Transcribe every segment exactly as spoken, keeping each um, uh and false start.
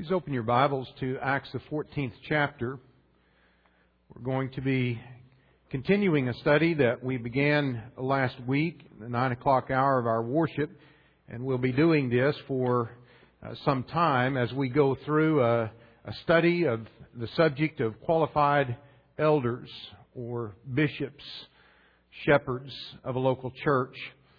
Please open your Bibles to Acts the fourteenth chapter. We're going to be continuing a study that we began last week, the nine o'clock hour of our worship, and we'll be doing this for uh, some time as we go through a, a study of the subject of qualified elders or bishops, shepherds of a local church.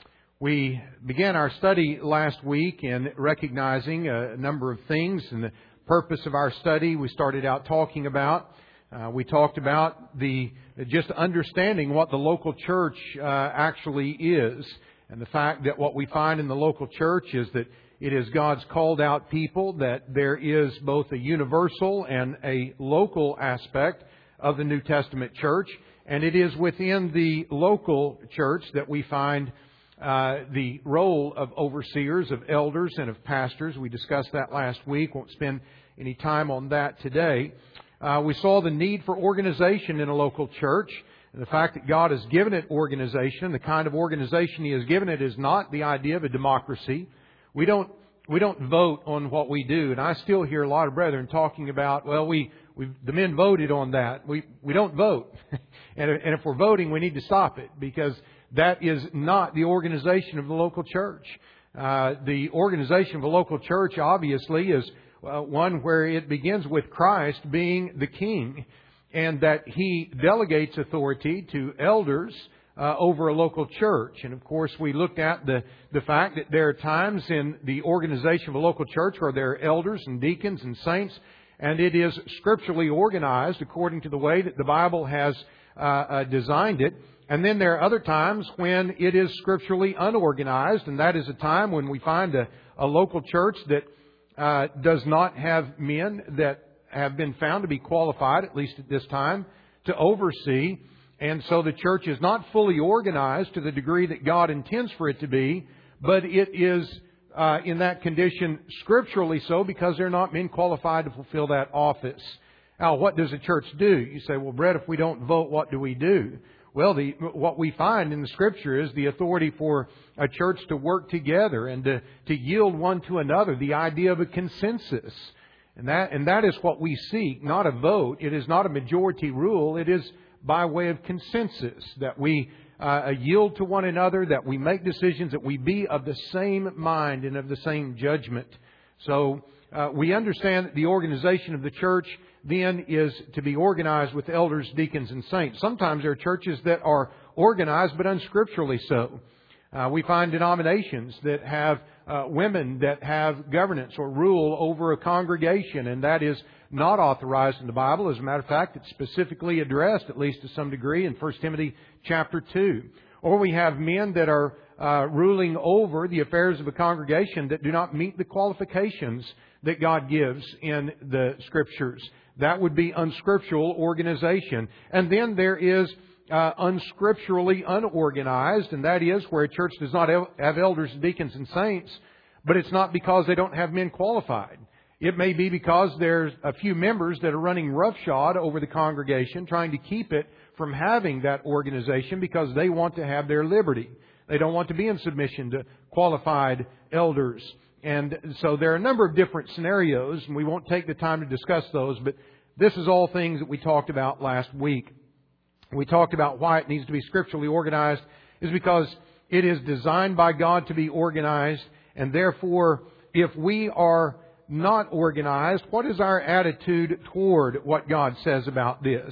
We began our study last week in recognizing a number of things, and the purpose of our study we started out talking about. Uh, we talked about the just understanding what the local church uh, actually is, and the fact that what we find in the local church is that it is God's called out people, that there is both a universal and a local aspect of the New Testament church, and it is within the local church that we find Uh, the role of overseers, of elders, and of pastors. We discussed that last week. Won't spend any time on that today. Uh, we saw the need for organization in a local church, and the fact that God has given it organization. The kind of organization He has given it is not the idea of a democracy. We don't we don't vote on what we do, and I still hear a lot of brethren talking about, well, we we the men voted on that. We we don't vote, and and if we're voting, we need to stop it, because that is not the organization of the local church. Uh, the organization of a local church, obviously, is uh, one where it begins with Christ being the King, and that He delegates authority to elders uh, over a local church. And of course, we looked at the, the fact that there are times in the organization of a local church where there are elders and deacons and saints, and it is scripturally organized according to the way that the Bible has uh, uh, designed it. And then there are other times when it is scripturally unorganized, and that is a time when we find a, a local church that uh, does not have men that have been found to be qualified, at least at this time, to oversee. And so the church is not fully organized to the degree that God intends for it to be, but it is uh, in that condition scripturally so, because there are not men qualified to fulfill that office. Now, what does a church do? You say, well, Brett, if we don't vote, what do we do? Well, the, what we find in the Scripture is the authority for a church to work together and to, to yield one to another, the idea of a consensus. And that, and that is what we seek, not a vote. It is not a majority rule. It is by way of consensus, that we uh, yield to one another, that we make decisions, that we be of the same mind and of the same judgment. So uh, we understand that the organization of the church then is to be organized with elders, deacons, and saints. Sometimes there are churches that are organized but unscripturally so. Uh, we find denominations that have uh, women that have governance or rule over a congregation, and that is not authorized in the Bible. As a matter of fact, it's specifically addressed, at least to some degree, in First Timothy chapter two. Or we have men that are uh, ruling over the affairs of a congregation that do not meet the qualifications that God gives in the Scriptures. That would be unscriptural organization. And then there is uh, unscripturally unorganized, and that is where a church does not have elders, deacons, and saints, but it's not because they don't have men qualified. It may be because there's a few members that are running roughshod over the congregation, trying to keep it from having that organization because they want to have their liberty. They don't want to be in submission to qualified elders. And so there are a number of different scenarios, and we won't take the time to discuss those, but this is all things that we talked about last week. We talked about why it needs to be scripturally organized is because it is designed by God to be organized, and therefore, if we are not organized, what is our attitude toward what God says about this?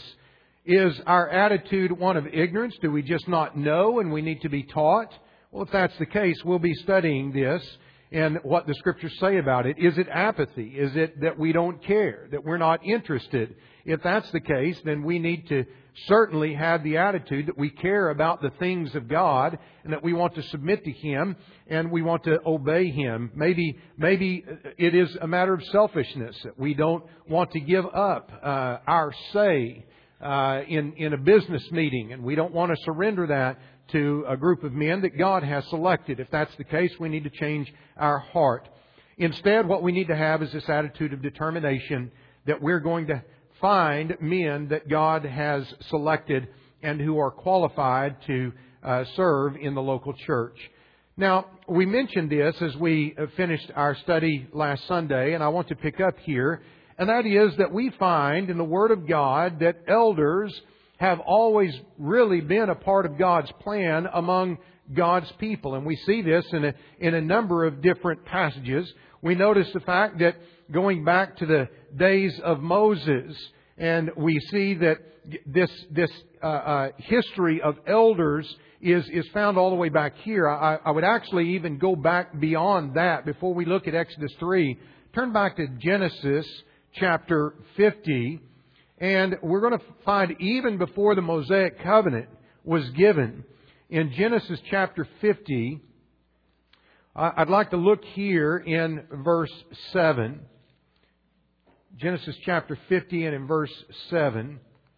Is our attitude one of ignorance? Do we just not know and we need to be taught? Well, if that's the case, we'll be studying this and what the Scriptures say about it. Is it apathy? Is it that we don't care, that we're not interested? If that's the case, then we need to certainly have the attitude that we care about the things of God and that we want to submit to Him and we want to obey Him. Maybe, maybe it is a matter of selfishness, that we don't want to give up uh, our say uh, in, in a business meeting, and we don't want to surrender that to a group of men that God has selected. If that's the case, we need to change our heart. Instead, what we need to have is this attitude of determination that we're going to find men that God has selected and who are qualified to uh, serve in the local church. Now, we mentioned this as we finished our study last Sunday, and I want to pick up here, and that is that we find in the Word of God that elders have always really been a part of God's plan among God's people. And we see this in a, in a number of different passages. We notice the fact that going back to the days of Moses, and we see that this this uh, uh, history of elders is is found all the way back here. I, I would actually even go back beyond that before we look at Exodus three. Turn back to Genesis chapter fifty, and we're going to find even before the Mosaic covenant was given, in Genesis chapter fifty, I'd like to look here in verse seven. Genesis chapter fifty and in verse seven.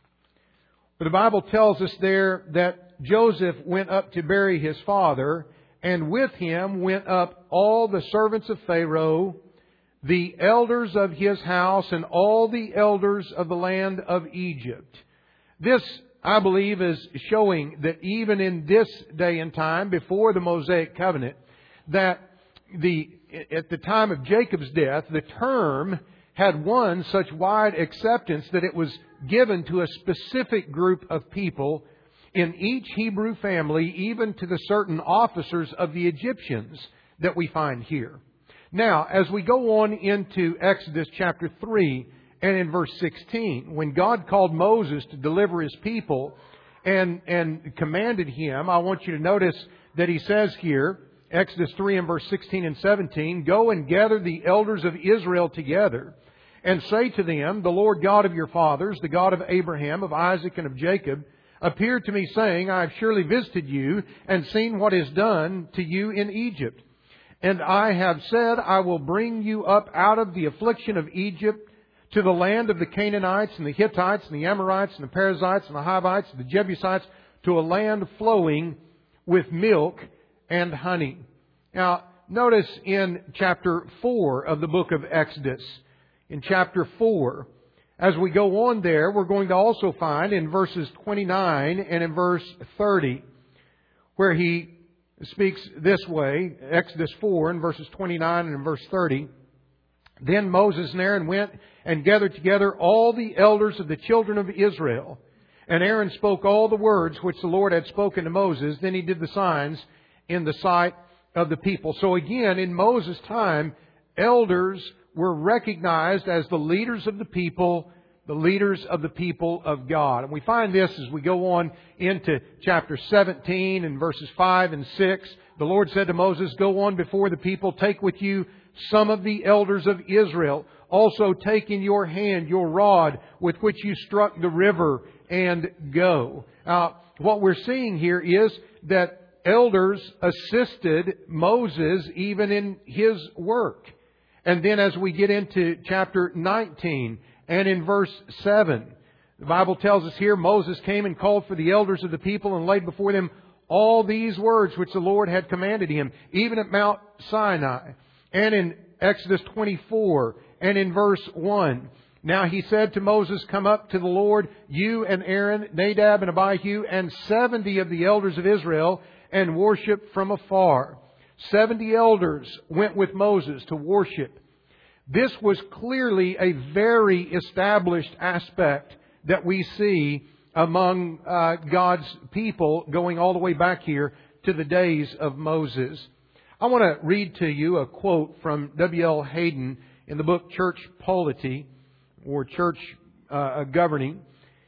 But the Bible tells us there that Joseph went up to bury his father, and with him went up all the servants of Pharaoh, the elders of his house, and all the elders of the land of Egypt. This, I believe, is showing that even in this day and time, before the Mosaic covenant, that the at the time of Jacob's death, the term had won such wide acceptance that it was given to a specific group of people in each Hebrew family, even to the certain officers of the Egyptians that we find here. Now, as we go on into Exodus chapter three and in verse sixteen, when God called Moses to deliver His people and, and commanded him, I want you to notice that he says here, Exodus three and verse sixteen and seventeen, "Go and gather the elders of Israel together, and say to them, the Lord God of your fathers, the God of Abraham, of Isaac, and of Jacob, appeared to me, saying, I have surely visited you, and seen what is done to you in Egypt. And I have said, I will bring you up out of the affliction of Egypt to the land of the Canaanites, and the Hittites, and the Amorites, and the Perizzites, and the Hivites, and the Jebusites, to a land flowing with milk and honey." Now, notice in chapter four of the book of Exodus, in chapter four, as we go on there, we're going to also find in verses twenty-nine and in verse thirty, where he speaks this way, Exodus four and verses twenty-nine and in verse thirty, "Then Moses and Aaron went and gathered together all the elders of the children of Israel. And Aaron spoke all the words which the Lord had spoken to Moses. Then he did the signs in the sight of the people." So again, in Moses' time, elders were recognized as the leaders of the people, the leaders of the people of God. And we find this as we go on into chapter seventeen and verses five and six. The Lord said to Moses, "Go on before the people, take with you some of the elders of Israel. Also take in your hand your rod with which you struck the river, and go." Now, what we're seeing here is that elders assisted Moses even in his work. And then as we get into chapter nineteen and in verse seven, the Bible tells us here, "Moses came and called for the elders of the people and laid before them all these words which the Lord had commanded him, even at Mount Sinai." And in Exodus twenty-four and in verse one, "Now he said to Moses, Come up to the Lord, you and Aaron, Nadab and Abihu, and seventy of the elders of Israel, and worship from afar." Seventy elders went with Moses to worship. This was clearly a very established aspect that we see among uh, God's people going all the way back here to the days of Moses. I want to read to you a quote from W L Hayden in the book Church Polity, or Church uh, Governing.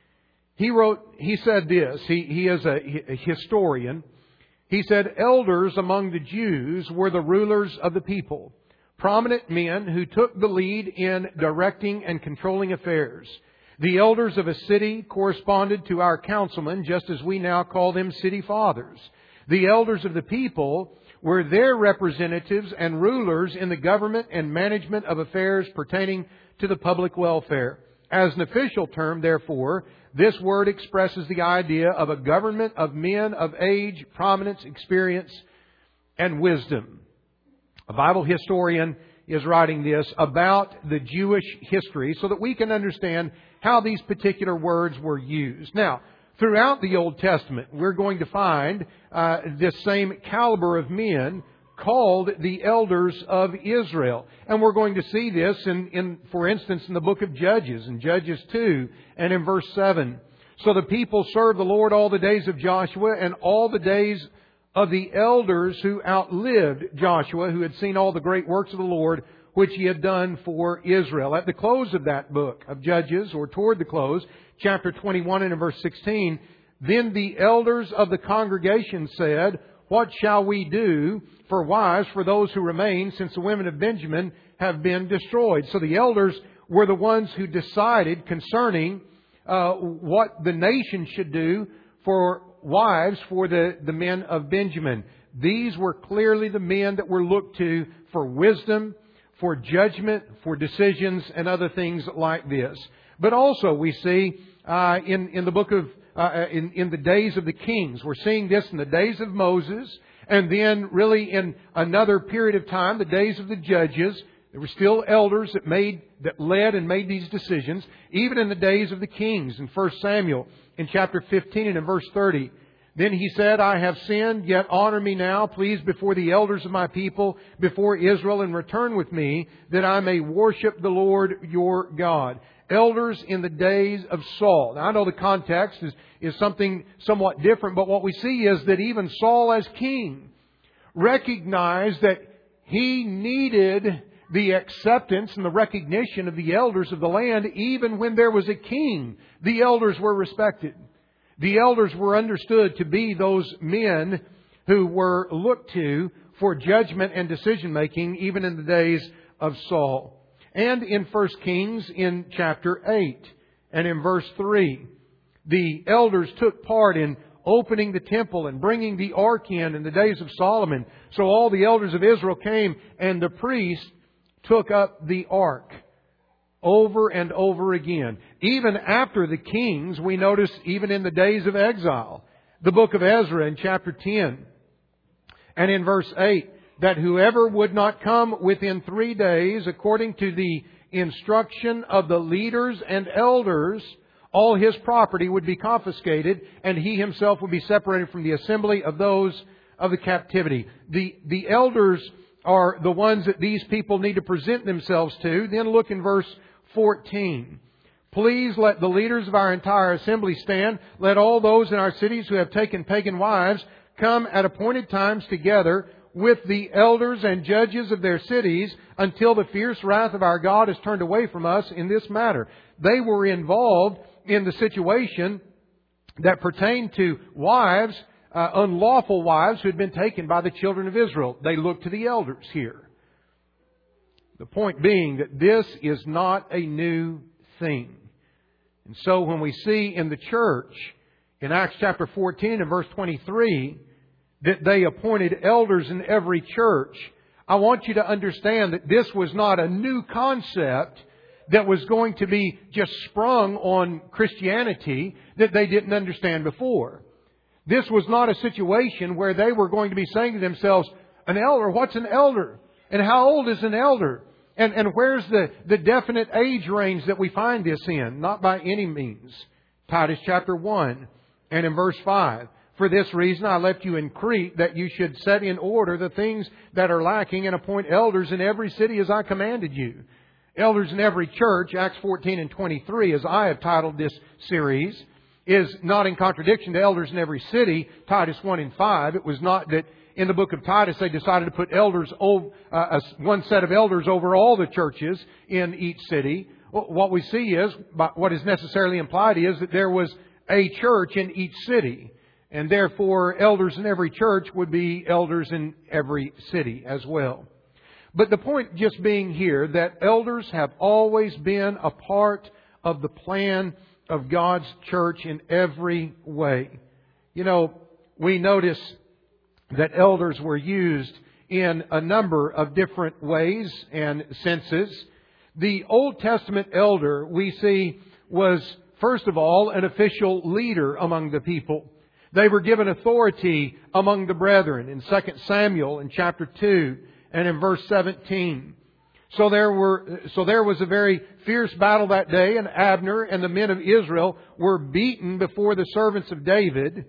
He wrote, he said this, he, he is a, a historian. He said, "Elders among the Jews were the rulers of the people, prominent men who took the lead in directing and controlling affairs. The elders of a city corresponded to our councilmen, just as we now call them city fathers. The elders of the people were their representatives and rulers in the government and management of affairs pertaining to the public welfare. As an official term, therefore, this word expresses the idea of a government of men of age, prominence, experience, and wisdom." A Bible historian is writing this about the Jewish history so that we can understand how these particular words were used. Now, Throughout the Old Testament, we're going to find uh, this same caliber of men called the elders of Israel. And we're going to see this, in, in, for instance, in the book of Judges, in Judges two and in verse seven. So the people served the Lord all the days of Joshua and all the days of the elders who outlived Joshua, who had seen all the great works of the Lord, which He had done for Israel. At the close of that book of Judges, or toward the close, chapter twenty-one and in verse sixteen, then the elders of the congregation said, what shall we do for wives for those who remain, since the women of Benjamin have been destroyed? So the elders were the ones who decided concerning uh, what the nation should do for wives for the, the men of Benjamin. These were clearly the men that were looked to for wisdom, for judgment, for decisions, and other things like this. But also we see uh, in, in the book of Uh, in, in the days of the kings. We're seeing this in the days of Moses, and then really in another period of time, the days of the judges. There were still elders that made, that led and made these decisions. Even in the days of the kings, in First Samuel, in chapter fifteen and in verse thirty. Then he said, I have sinned, yet honor me now, please, before the elders of my people, before Israel, and return with me, that I may worship the Lord your God. Elders in the days of Saul. Now, I know the context is, is something somewhat different, but what we see is that even Saul as king recognized that he needed the acceptance and the recognition of the elders of the land. Even when there was a king, the elders were respected. The elders were understood to be those men who were looked to for judgment and decision making, even in the days of Saul. And in First Kings in chapter eight and in verse three, the elders took part in opening the temple and bringing the ark in in the days of Solomon. So all the elders of Israel came, and the priests took up the ark over and over again. Even after the kings, we notice even in the days of exile, the book of Ezra in chapter ten and in verse eight, that whoever would not come within three days, according to the instruction of the leaders and elders, all his property would be confiscated, and he himself would be separated from the assembly of those of the captivity. The, the elders are the ones that these people need to present themselves to. Then look in verse fourteen. Please let the leaders of our entire assembly stand. Let all those in our cities who have taken pagan wives come at appointed times together with the elders and judges of their cities until the fierce wrath of our God is turned away from us in this matter. They were involved in the situation that pertained to wives, uh, unlawful wives who had been taken by the children of Israel. They looked to the elders here. The point being that this is not a new thing. And so when we see in the church, in Acts chapter fourteen and verse twenty-three, that they appointed elders in every church, I want you to understand that this was not a new concept that was going to be just sprung on Christianity that they didn't understand before. This was not a situation where they were going to be saying to themselves, an elder, what's an elder? And how old is an elder? And, and where's the, the definite age range that we find this in? Not by any means. Titus chapter one and in verse five. For this reason I left you in Crete, that you should set in order the things that are lacking and appoint elders in every city as I commanded you. Elders in every church, Acts fourteen and twenty-three, as I have titled this series, is not in contradiction to elders in every city, Titus one and five. It was not that in the book of Titus they decided to put elders, over, uh, one set of elders over all the churches in each city. What we see is, what is necessarily implied is that there was a church in each city. And therefore, elders in every church would be elders in every city as well. But the point just being here that elders have always been a part of the plan of God's church in every way. You know, we notice that elders were used in a number of different ways and senses. The Old Testament elder, we see, was first of all an official leader among the people. They were given authority among the brethren in Second Samuel in chapter two and in verse seventeen. So there were, so there was a very fierce battle that day, and Abner and the men of Israel were beaten before the servants of David.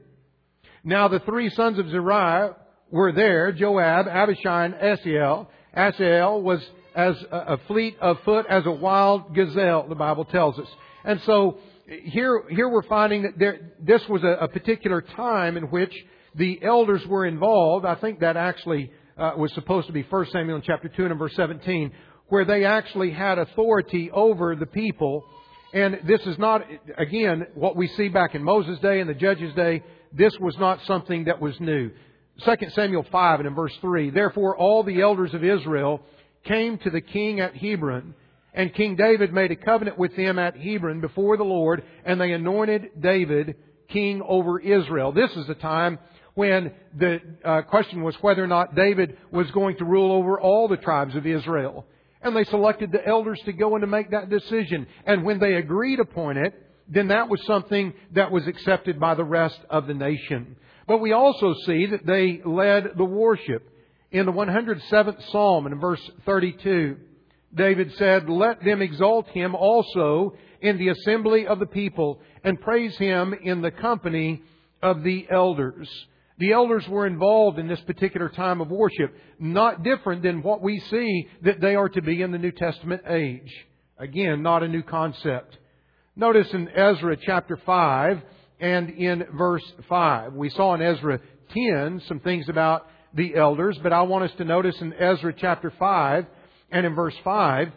Now the three sons of Zeruiah were there, Joab, Abishai, and Asahel. Asahel was as a fleet of foot as a wild gazelle, the Bible tells us. And so here, here we're finding that there, this was a, a particular time in which the elders were involved. I think that actually uh, was supposed to be First Samuel chapter two and verse seventeen, where they actually had authority over the people. And this is not, again, what we see back in Moses' day and the Judges' day. This was not something that was new. Second Samuel five and in verse three, therefore all the elders of Israel came to the king at Hebron, and King David made a covenant with them at Hebron before the Lord, and they anointed David king over Israel. This is the time when the uh, question was whether or not David was going to rule over all the tribes of Israel. And they selected the elders to go and to make that decision. And when they agreed upon it, then that was something that was accepted by the rest of the nation. But we also see that they led the worship. In the one hundred seventh Psalm, in verse thirty-two, David said, let them exalt Him also in the assembly of the people, and praise Him in the company of the elders. The elders were involved in this particular time of worship, not different than what we see that they are to be in the New Testament age. Again, not a new concept. Notice in Ezra chapter five and in verse five. We saw in Ezra ten some things about the elders, but I want us to notice in Ezra chapter five and in verse five,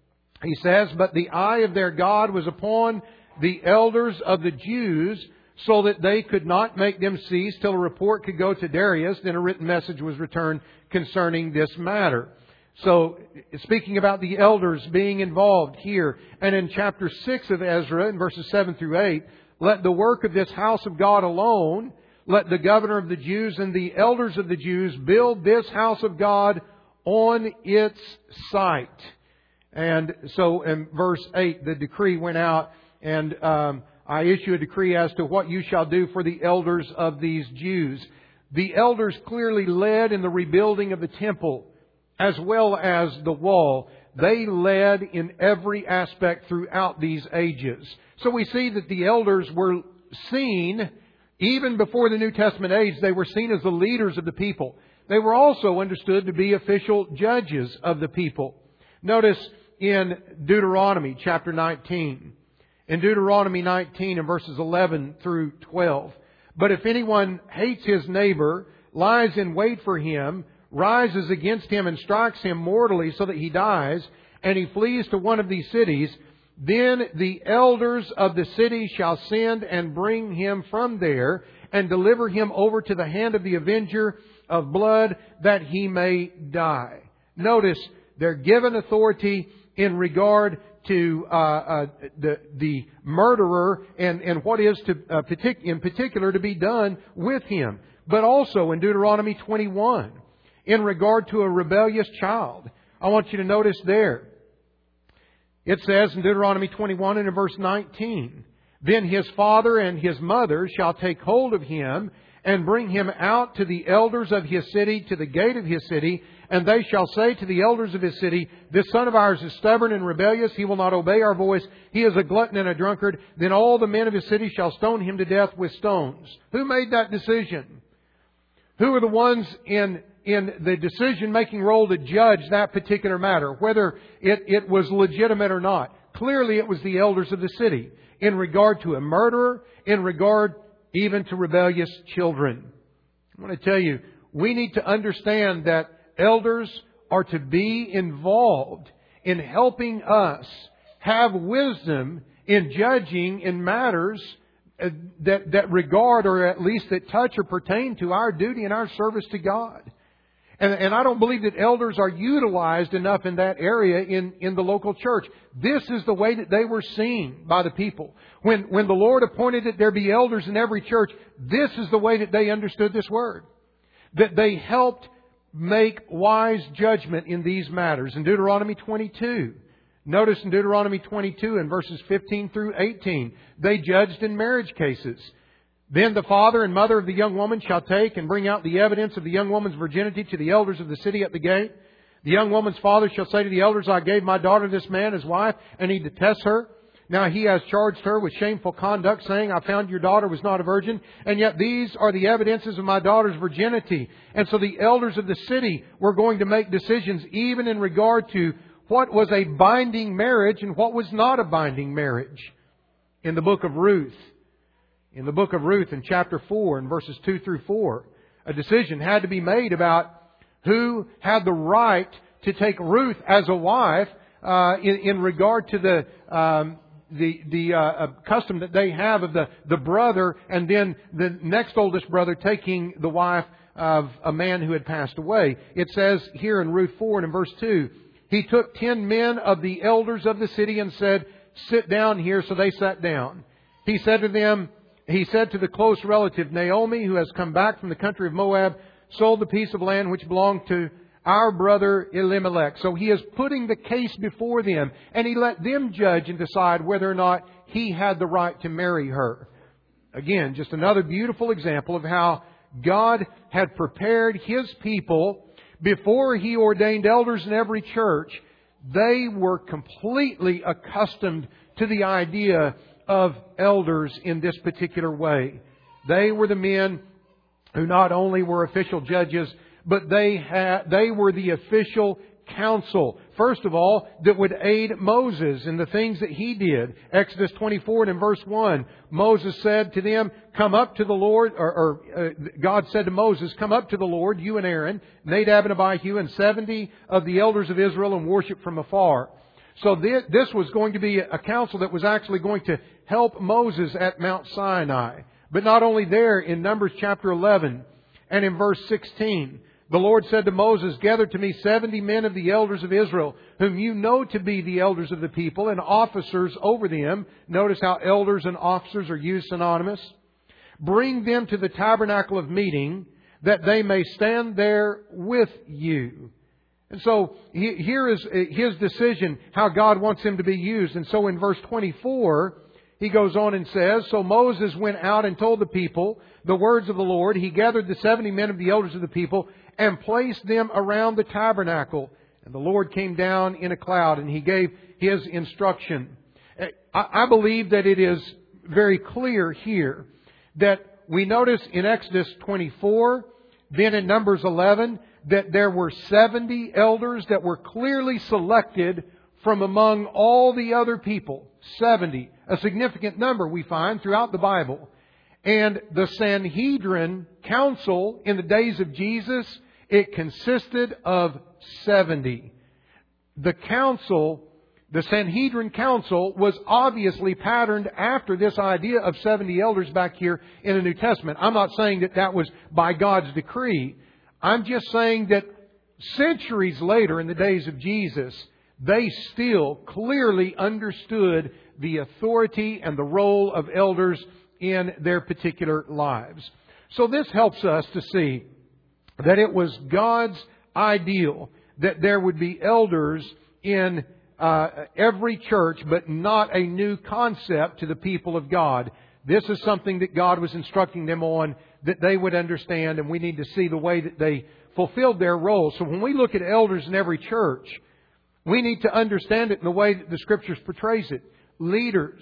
he says, but the eye of their God was upon the elders of the Jews, so that they could not make them cease till a report could go to Darius. Then a written message was returned concerning this matter. So, speaking about the elders being involved here, and in chapter six of Ezra, in verses seven through eight, let the work of this house of God alone, let the governor of the Jews and the elders of the Jews build this house of God on its site. And so in verse eight, the decree went out, and um, I issue a decree as to what you shall do for the elders of these Jews. The elders clearly led in the rebuilding of the temple as well as the wall. They led in every aspect throughout these ages. So we see that the elders were seen, even before the New Testament age, they were seen as the leaders of the people. They were also understood to be official judges of the people. Notice in Deuteronomy chapter nineteen. In Deuteronomy nineteen and verses eleven through twelve. But if anyone hates his neighbor, lies in wait for him, rises against him and strikes him mortally so that he dies, and he flees to one of these cities, then the elders of the city shall send and bring him from there and deliver him over to the hand of the avenger of blood that he may die. Notice they're given authority in regard to uh, uh, the the murderer and, and what is to uh, partic- in particular to be done with him. But also in Deuteronomy twenty-one, in regard to a rebellious child. I want you to notice there. It says in Deuteronomy twenty-one and in verse nineteen, then his father and his mother shall take hold of him and bring him out to the elders of his city, to the gate of his city, and they shall say to the elders of his city, this son of ours is stubborn and rebellious, he will not obey our voice, he is a glutton and a drunkard, then all the men of his city shall stone him to death with stones. Who made that decision? Who are the ones in in the decision-making role to judge that particular matter, whether it, it was legitimate or not? Clearly it was the elders of the city, in regard to a murderer, in regard even to rebellious children. I want to tell you, we need to understand that elders are to be involved in helping us have wisdom in judging in matters that, that regard, or at least that touch or pertain to our duty and our service to God. And, and I don't believe that elders are utilized enough in that area in, in the local church. This is the way that they were seen by the people. When, when the Lord appointed that there be elders in every church, this is the way that they understood this word. That they helped make wise judgment in these matters. In Deuteronomy twenty-two, notice in Deuteronomy twenty-two and verses fifteen through eighteen, they judged in marriage cases. Then the father and mother of the young woman shall take and bring out the evidence of the young woman's virginity to the elders of the city at the gate. The young woman's father shall say to the elders, I gave my daughter this man as wife, and he detests her. Now he has charged her with shameful conduct, saying, I found your daughter was not a virgin, and yet these are the evidences of my daughter's virginity. And so the elders of the city were going to make decisions even in regard to what was a binding marriage and what was not a binding marriage. In the book of Ruth, in the book of Ruth in chapter four and verses two through four, a decision had to be made about who had the right to take Ruth as a wife uh, in, in regard to the um, the the uh, custom that they have of the, the brother and then the next oldest brother taking the wife of a man who had passed away. It says here in Ruth four and in verse two, he took ten men of the elders of the city and said, sit down here. So they sat down. He said to them, he said to the close relative Naomi, who has come back from the country of Moab, sold the piece of land which belonged to our brother Elimelech. So he is putting the case before them, and he let them judge and decide whether or not he had the right to marry her. Again, just another beautiful example of how God had prepared His people before He ordained elders in every church. They were completely accustomed to the idea of elders in this particular way. They were the men who not only were official judges, but they had, they were the official council. First of all, that would aid Moses in the things that he did. Exodus twenty-four and in verse one, Moses said to them, come up to the Lord, or, or uh, God said to Moses, come up to the Lord, you and Aaron, Nadab and Abihu, and seventy of the elders of Israel, and worship from afar. So this, this was going to be a council that was actually going to help Moses at Mount Sinai. But not only there, in Numbers chapter eleven and in verse sixteen, the Lord said to Moses, gather to me seventy men of the elders of Israel, whom you know to be the elders of the people, and officers over them. Notice how elders and officers are used synonymous. Bring them to the tabernacle of meeting, that they may stand there with you. And so here is His decision, how God wants Him to be used. And so in verse twenty-four, He goes on and says, so Moses went out and told the people the words of the Lord. He gathered the seventy men of the elders of the people and placed them around the tabernacle. And the Lord came down in a cloud, and He gave His instruction. I believe that it is very clear here that we notice in Exodus twenty-four, then in Numbers eleven, that there were seventy elders that were clearly selected from among all the other people. seventy. A significant number we find throughout the Bible. And the Sanhedrin council in the days of Jesus, it consisted of seventy. The council, the Sanhedrin council, was obviously patterned after this idea of seventy elders back here in the New Testament. I'm not saying that that was by God's decree. I'm just saying that centuries later in the days of Jesus, they still clearly understood the authority and the role of elders in their particular lives. So this helps us to see that it was God's ideal that there would be elders in uh, every church, but not a new concept to the people of God. This is something that God was instructing them on, that they would understand, and we need to see the way that they fulfilled their role. So when we look at elders in every church, we need to understand it in the way that the Scriptures portrays it. Leaders,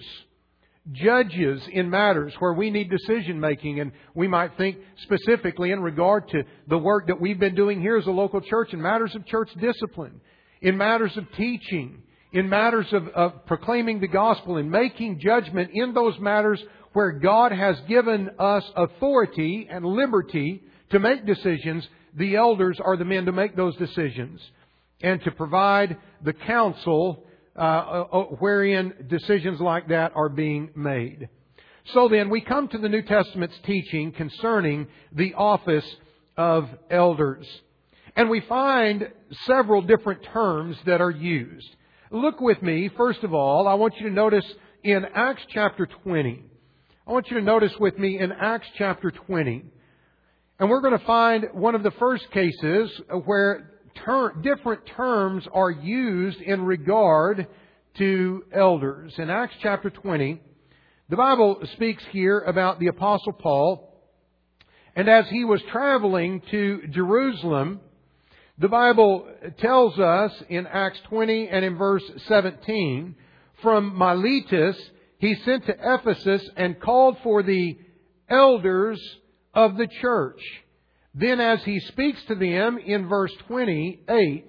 judges in matters where we need decision making, and we might think specifically in regard to the work that we've been doing here as a local church in matters of church discipline, in matters of teaching, in matters of, of proclaiming the gospel, and making judgment in those matters where God has given us authority and liberty to make decisions. The elders are the men to make those decisions and to provide the counsel uh, wherein decisions like that are being made. So then we come to the New Testament's teaching concerning the office of elders. And we find several different terms that are used. Look with me, first of all, I want you to notice in Acts chapter twenty. I want you to notice with me in Acts chapter twenty. And we're going to find one of the first cases where ter- different terms are used in regard to elders. In Acts chapter twenty, the Bible speaks here about the Apostle Paul. And as he was traveling to Jerusalem The Bible tells us in Acts twenty and in verse seventeen, from Miletus he sent to Ephesus and called for the elders of the church. Then as he speaks to them in verse twenty-eight,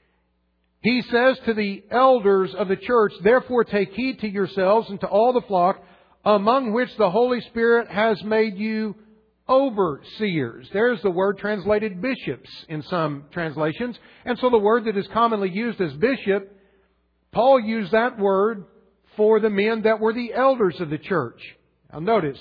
he says to the elders of the church, therefore take heed to yourselves and to all the flock among which the Holy Spirit has made you overseers. There's the word translated bishops in some translations. And so the word that is commonly used as bishop, Paul used that word for the men that were the elders of the church. Now notice,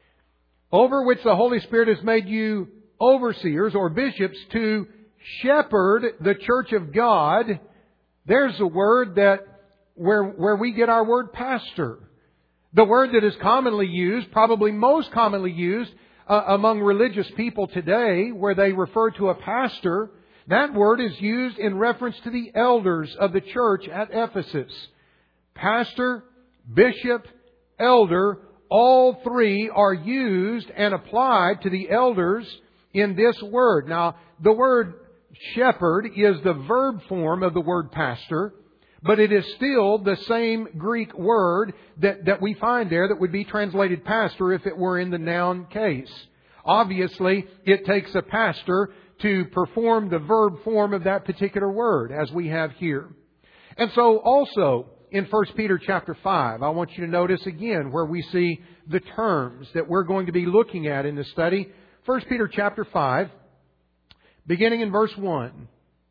over which the Holy Spirit has made you overseers or bishops to shepherd the church of God. There's a word that where where we get our word pastor. The word that is commonly used, probably most commonly used uh, among religious people today, where they refer to a pastor, that word is used in reference to the elders of the church at Ephesus. Pastor, bishop, elder, all three are used and applied to the elders in this word. Now, the word shepherd is the verb form of the word pastor, but it is still the same Greek word that, that we find there that would be translated pastor if it were in the noun case. Obviously, it takes a pastor to perform the verb form of that particular word, as we have here. And so also in First Peter chapter five, I want you to notice again where we see the terms that we're going to be looking at in this study. First Peter chapter five, beginning in verse one.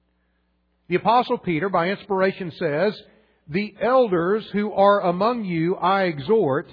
The Apostle Peter, by inspiration, says, the elders who are among you I exhort,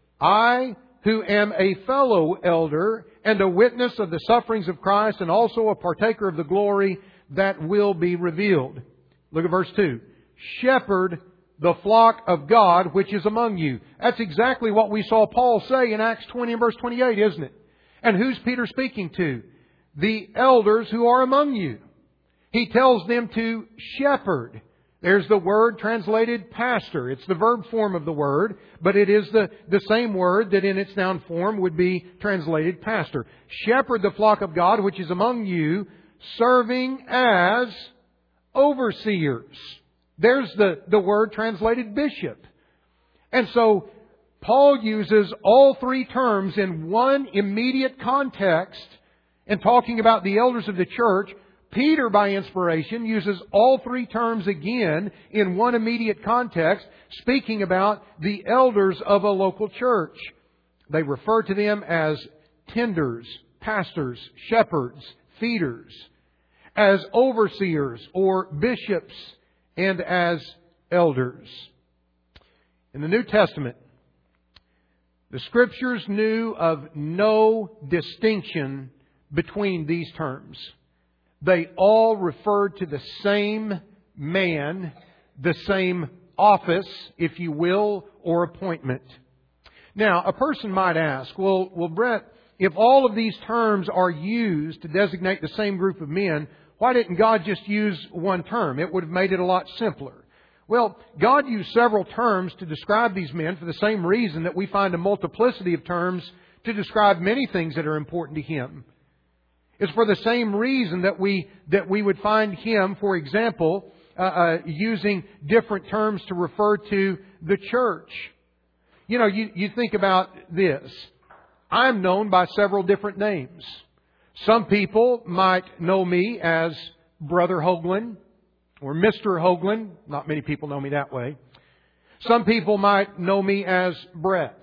I who am a fellow elder and a witness of the sufferings of Christ and also a partaker of the glory that will be revealed. Look at verse two. Shepherd the flock of God which is among you. That's exactly what we saw Paul say in Acts twenty and verse twenty-eight, isn't it? And who's Peter speaking to? The elders who are among you. He tells them to shepherd. There's the word translated pastor. It's the verb form of the word, but it is the, the same word that in its noun form would be translated pastor. Shepherd the flock of God which is among you, serving as overseers. There's the, the word translated bishop. And so Paul uses all three terms in one immediate context in talking about the elders of the church. Peter, by inspiration, uses all three terms again in one immediate context, speaking about the elders of a local church. They refer to them as tenders, pastors, shepherds, feeders, as overseers or bishops, and as elders. In the New Testament, the Scriptures knew of no distinction between these terms. They all referred to the same man, the same office, if you will, or appointment. Now, a person might ask, well, well, Brett, if all of these terms are used to designate the same group of men, why didn't God just use one term? It would have made it a lot simpler. Well, God used several terms to describe these men for the same reason that we find a multiplicity of terms to describe many things that are important to Him. It's for the same reason that we that we would find Him, for example, uh, uh, using different terms to refer to the church. You know, you, you think about this. I'm known by several different names. Some people might know me as Brother Hoagland or Mister Hoagland. Not many people know me that way. Some people might know me as Brett.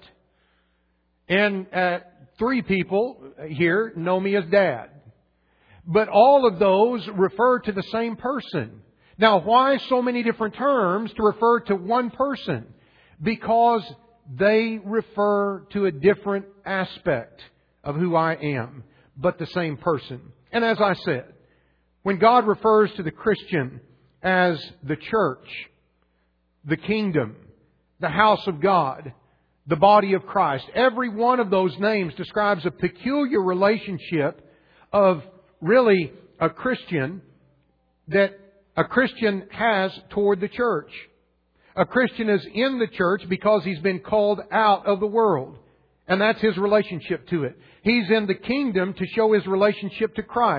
And uh, three people here know me as Dad. But all of those refer to the same person. Now, why so many different terms to refer to one person? Because they refer to a different aspect of who I am, but the same person. And as I said, when God refers to the Christian as the church, the kingdom, the house of God, the body of Christ, every one of those names describes a peculiar relationship of really a Christian that a Christian has toward the church. A Christian is in the church because he's been called out of the world. And that's his relationship to it. He's in the kingdom to show his relationship to Christ.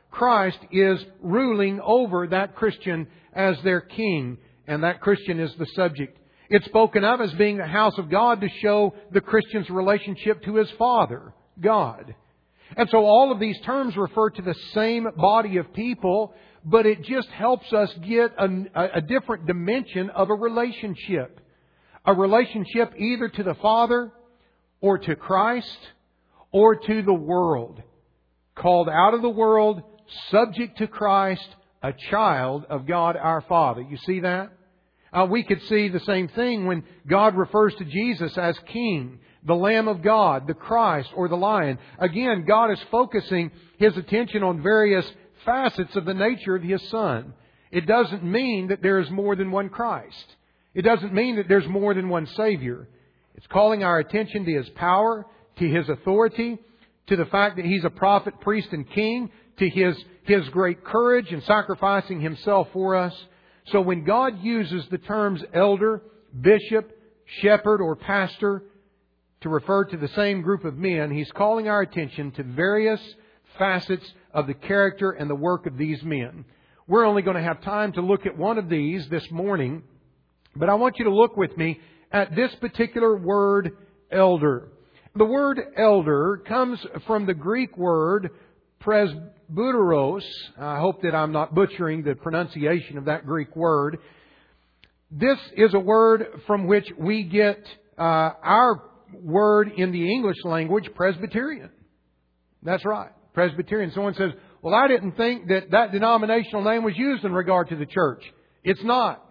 Christ is ruling over that Christian as their king, and that Christian is the subject. It's spoken of as being the house of God to show the Christian's relationship to his Father, God. And so all of these terms refer to the same body of people, but it just helps us get a, a different dimension of a relationship. A relationship either to the Father or to Christ or to the world. Called out of the world, subject to Christ, a child of God our Father. You see that? Uh, we could see the same thing when God refers to Jesus as King, the Lamb of God, the Christ, or the Lion. Again, God is focusing His attention on various facets of the nature of His Son. It doesn't mean that there is more than one Christ. It doesn't mean that there's more than one Savior. It's calling our attention to His power, to His authority, to the fact that He's a prophet, priest, and king, to His, His great courage in sacrificing Himself for us. So when God uses the terms elder, bishop, shepherd, or pastor to refer to the same group of men, He's calling our attention to various facets of the character and the work of these men. We're only going to have time to look at one of these this morning, but I want you to look with me at this particular word, elder. The word elder comes from the Greek word presbyteros. I hope that I'm not butchering the pronunciation of that Greek word. This is a word from which we get uh, our word in the English language, Presbyterian. That's right, Presbyterian. Someone says, well, I didn't think that that denominational name was used in regard to the church. It's not.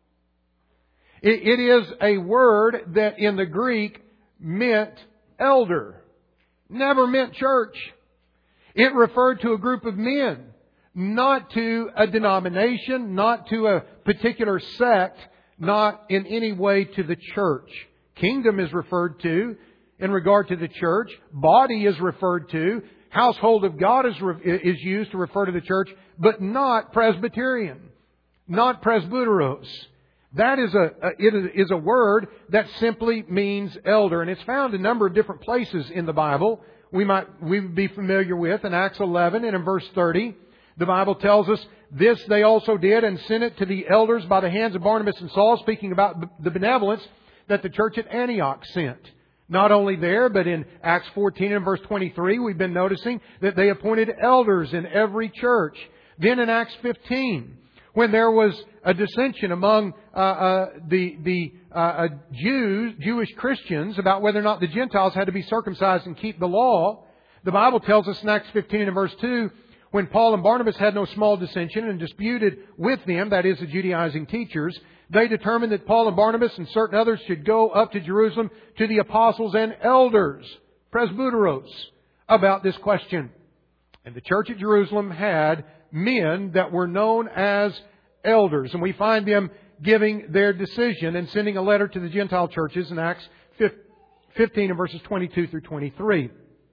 It, it is a word that in the Greek meant elder. Never meant church. It referred to a group of men, not to a denomination, not to a particular sect, not in any way to the church. Kingdom is referred to in regard to the church. Body is referred to. Household of God is, is used to refer to the church, but not Presbyterian, not presbyteros. That is a, a it is a word that simply means elder, and it's found in a number of different places in the Bible. We might we would be familiar with in Acts eleven and in verse thirty. The Bible tells us, this they also did and sent it to the elders by the hands of Barnabas and Saul, speaking about the benevolence that the church at Antioch sent. Not only there, but in Acts fourteen and verse twenty-three, we've been noticing that they appointed elders in every church. Then in Acts fifteen, when there was a dissension among uh, uh, the the uh, uh, Jews, Jewish Christians, about whether or not the Gentiles had to be circumcised and keep the law, the Bible tells us in Acts fifteen and verse two, when Paul and Barnabas had no small dissension and disputed with them, that is, the Judaizing teachers, they determined that Paul and Barnabas and certain others should go up to Jerusalem to the apostles and elders, presbyteros, about this question. And the church at Jerusalem had men that were known as elders. And we find them giving their decision and sending a letter to the Gentile churches in Acts fifteen and verses twenty-two through twenty-three.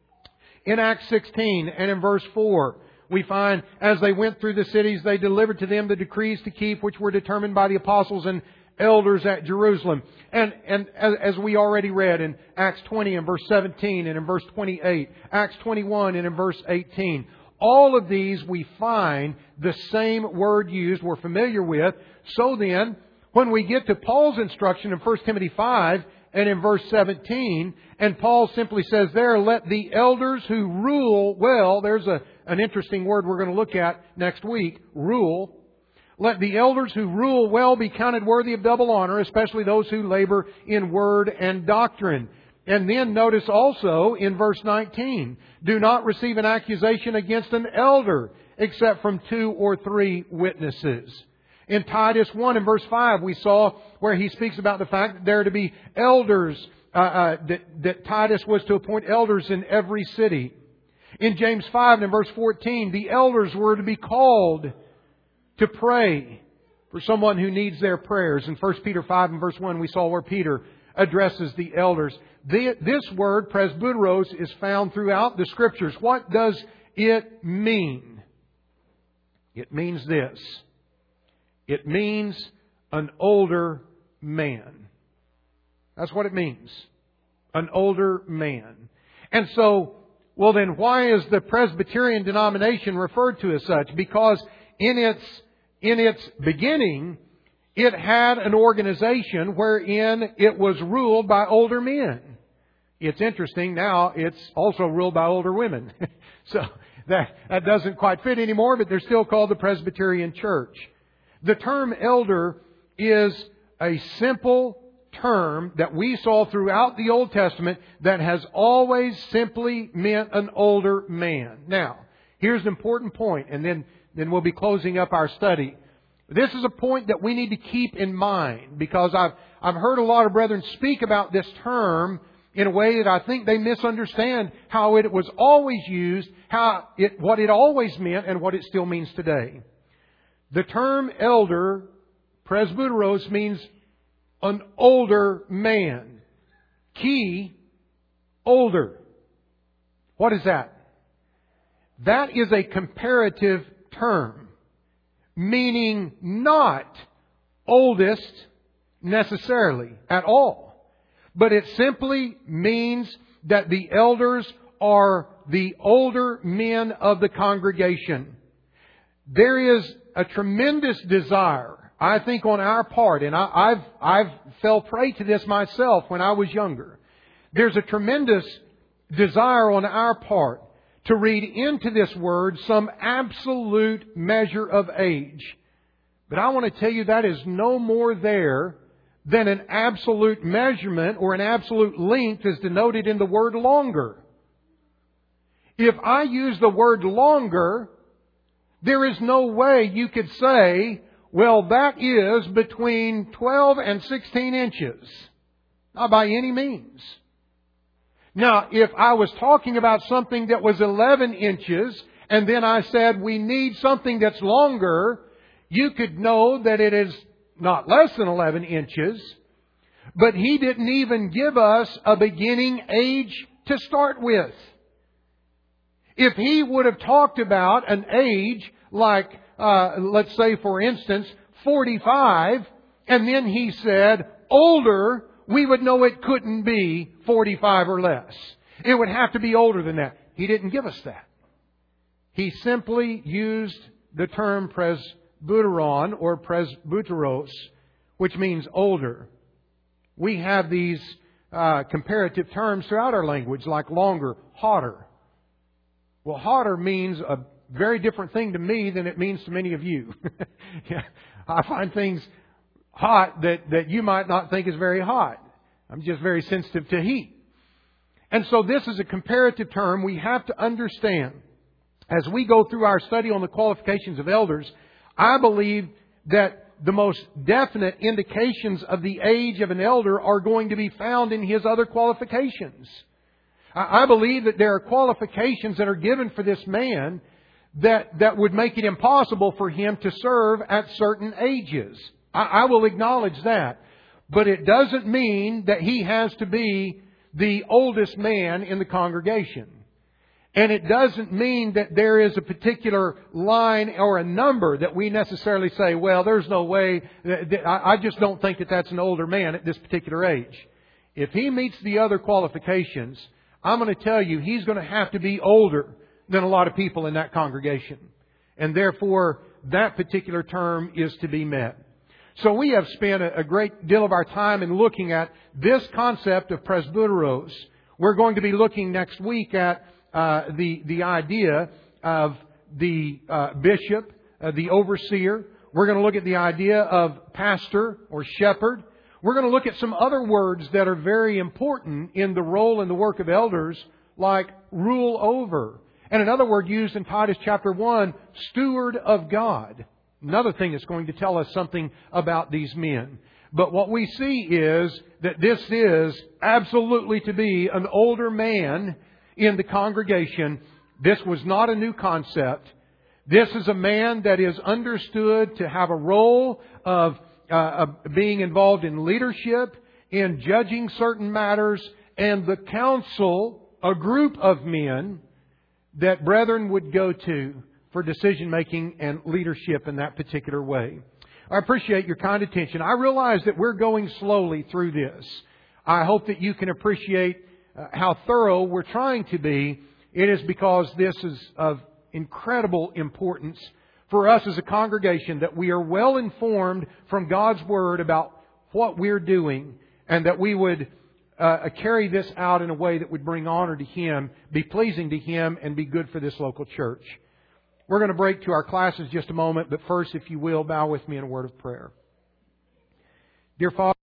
In Acts sixteen and in verse four, we find, as they went through the cities, they delivered to them the decrees to keep, which were determined by the apostles and elders at Jerusalem. And, and as, as we already read in Acts twenty and verse seventeen and in verse twenty-eight, Acts twenty-one and in verse eighteen, all of these we find the same word used, we're familiar with. So then, when we get to Paul's instruction in First Timothy five and in verse seventeen, and Paul simply says there, let the elders who rule well, there's a, an interesting word we're going to look at next week, rule. Let the elders who rule well be counted worthy of double honor, especially those who labor in word and doctrine. And then notice also in verse nineteen, do not receive an accusation against an elder except from two or three witnesses. In Titus one and verse five, we saw where he speaks about the fact that there are to be elders, uh, uh, that, that Titus was to appoint elders in every city. In James five and verse fourteen, the elders were to be called to pray for someone who needs their prayers. In First Peter five and verse one, we saw where Peter addresses the elders. The, this word, presbyteros, is found throughout the Scriptures. What does it mean? It means this. It means an older man. That's what it means. An older man. And so, Well, then why is the Presbyterian denomination referred to as such? Because in its, in its beginning, it had an organization wherein it was ruled by older men. It's interesting, now it's also ruled by older women. So that, that doesn't quite fit anymore, but they're still called the Presbyterian Church. The term elder is a simple term that we saw throughout the Old Testament that has always simply meant an older man. Now, here's an important point, and then, then we'll be closing up our study. This is a point that we need to keep in mind, because I've, I've heard a lot of brethren speak about this term in a way that I think they misunderstand how it was always used, how it, what it always meant, and what it still means today. The term elder, presbyteros, means an older man. Key, older. What is that? That is a comparative term, meaning not oldest necessarily at all. But it simply means that the elders are the older men of the congregation. There is a tremendous desire, I think, on our part, and I, I've, I've fell prey to this myself when I was younger. There's a tremendous desire on our part to read into this word some absolute measure of age. But I want to tell you that is no more there than an absolute measurement or an absolute length is denoted in the word longer. If I use the word longer, there is no way you could say, well, that is between twelve and sixteen inches. Not by any means. Now, if I was talking about something that was eleven inches, and then I said we need something that's longer, you could know that it is not less than eleven inches. But He didn't even give us a beginning age to start with. If He would have talked about an age like, uh, let's say for instance, forty-five, and then He said older, we would know it couldn't be forty-five or less. It would have to be older than that. He didn't give us that. He simply used the term presbyteron or presbyteros, which means older. We have these uh, comparative terms throughout our language, like longer, hotter. Well, hotter means a very different thing to me than it means to many of you. Yeah, I find things hot that, that you might not think is very hot. I'm just very sensitive to heat. And so this is a comparative term we have to understand. As we go through our study on the qualifications of elders, I believe that the most definite indications of the age of an elder are going to be found in his other qualifications. I believe that there are qualifications that are given for this man that, that would make it impossible for him to serve at certain ages. I, I will acknowledge that. But it doesn't mean that he has to be the oldest man in the congregation. And it doesn't mean that there is a particular line or a number that we necessarily say, well, there's no way. I just don't think that that's an older man at this particular age. If he meets the other qualifications, I'm going to tell you, he's going to have to be older than a lot of people in that congregation. And therefore, that particular term is to be met. So we have spent a great deal of our time in looking at this concept of presbyteros. We're going to be looking next week at uh, the, the idea of the uh, bishop, uh, the overseer. We're going to look at the idea of pastor or shepherd. We're going to look at some other words that are very important in the role and the work of elders, like rule over. And another word used in Titus chapter one, steward of God. Another thing that's going to tell us something about these men. But what we see is that this is absolutely to be an older man in the congregation. This was not a new concept. This is a man that is understood to have a role of Uh, of being involved in leadership, in judging certain matters, and the council, a group of men that brethren would go to for decision making and leadership in that particular way. I appreciate your kind attention. I realize that we're going slowly through this. I hope that you can appreciate uh, how thorough we're trying to be It is because this is of incredible importance for us as a congregation that we are well informed from God's Word about what we're doing, and that we would uh, carry this out in a way that would bring honor to Him, be pleasing to Him, and be good for this local church. We're going to break to our classes just a moment, but first, if you will, bow with me in a word of prayer. Dear Father,